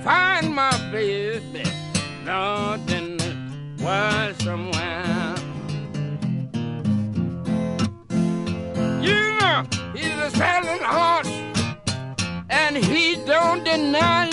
find my baby, Lord, in the world somewhere. You know, he's a selling horse, and he don't deny